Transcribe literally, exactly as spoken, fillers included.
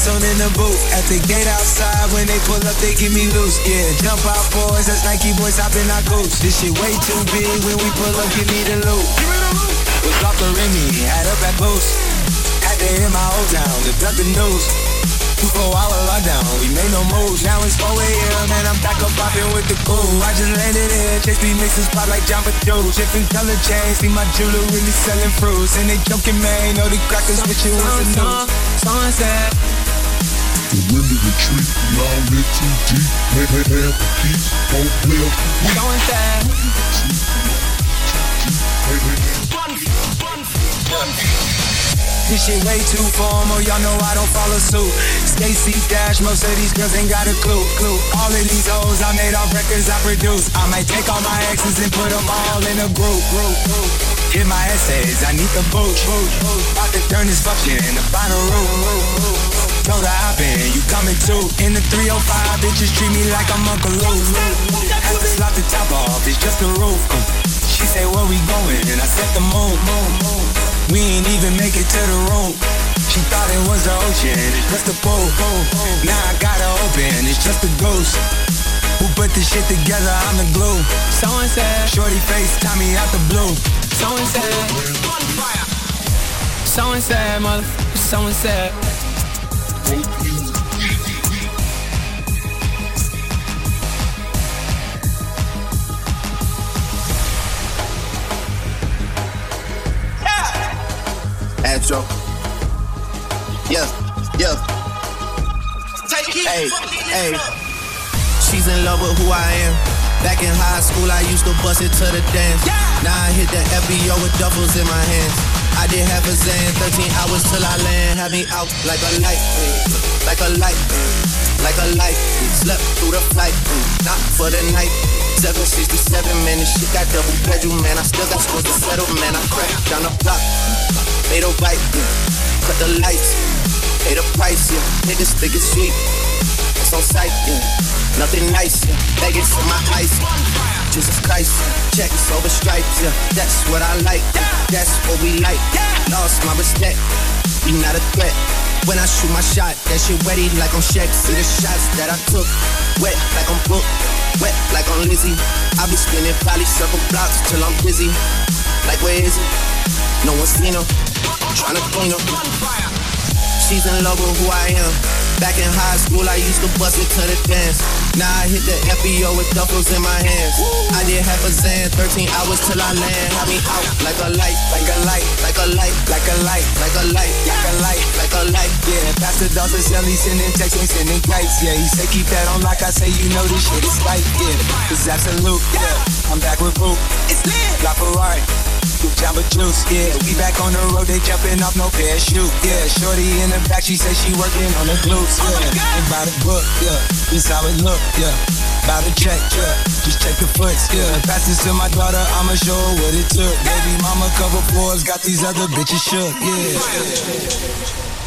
on in the booth. At the gate outside, when they pull up, they give me loose. Yeah, jump out boys, that's Nike boys hopping our goose. This shit way too big, when we pull up, give me the loot. Give me the loot. Was off the Remy, had up at Boost. Had to hit my old town to duck the news. Two four hour lockdown, we made no moves. Now it's four a.m. and I'm back up popping with the cool. I just landed in, chase these mixes pop like Jamba Joe. Shipping color chains, see my jeweler really selling fruits. And they joking, man, know the crackers with you with the news. Sunset. The wind of the tree, long lit too deep. Make her have the keys, won't play up. Sunset. This shit way too formal, y'all know I don't follow suit. Stacy Dash, most of these girls ain't got a clue, clue. All of these hoes I made off records I produce. I might take all my exes and put them all in a group, group, group. Get my essays, I need the boot, boot, boot. About to turn this function in the final room. Told her hop in, you coming too. In the three oh five, bitches treat me like I'm Uncle Luke. Had to slap the top off, it's just the roof. She say, where we going? And I said the moon, moon, moon. We ain't even make it to the room. She thought it was the ocean, it's just a pool. Now I gotta open, it's just a ghost. Who put this shit together, I'm the glue. Someone said, shorty face, Tommy out the blue. Someone said, someone said, motherfucker, someone said. Astro. Yeah, yeah. Hey, hey. She's in love with who I am. Back in high school, I used to bust it to the dance. Now I hit the F B O with duffels in my hands. I did have a Zan, thirteen hours till I land. Had me out like a light, like a light, like a light. Slept through the flight, not for the night. seven sixty-seven, man, this shit got double bedroom, man. I still got scores to settle, man. I crashed down the block, made a right, yeah. Cut the lights, pay the price, yeah. Niggas think it's sweet, it's on sight, yeah. Nothing nice, yeah. Begging for my ice, Jesus Christ, yeah. Checks over stripes, yeah. That's what I like, yeah. That's what we like. Lost my respect, you not a threat. When I shoot my shot, that shit wetty like I'm Shaq. See the shots that I took, wet like I'm Book, wet like I'm Lizzie. I be spinning probably circle blocks till I'm dizzy. Like where is it? No one's seen her, tryna clean her. She's in love with who I am. Back in high school, I used to bust it to the dance. Now I hit the F B O with duffels in my hands. I did half a Zan, thirteen hours till I land. Had me out like a light, like a light, like a light, like a light, like a light, like a light, like a light. Yeah, Pastor Dawson Shelly sending texts, ain't sending kites. Yeah, he say keep that on like I say, you know this shit is light. Yeah, it's absolute. Yeah, I'm back with Boot. It's lit. La Ferrari. With Jamba Juice, yeah. We back on the road, they jumping off no parachute, yeah. Shorty in the back, she say she working on the glutes, yeah. Oh and by the book, yeah. This how it look, yeah. By the check, yeah. Just check the foots, yeah. Pass this to my daughter, I'ma show her what it took. Baby mama cover fours, got these other bitches shook, yeah.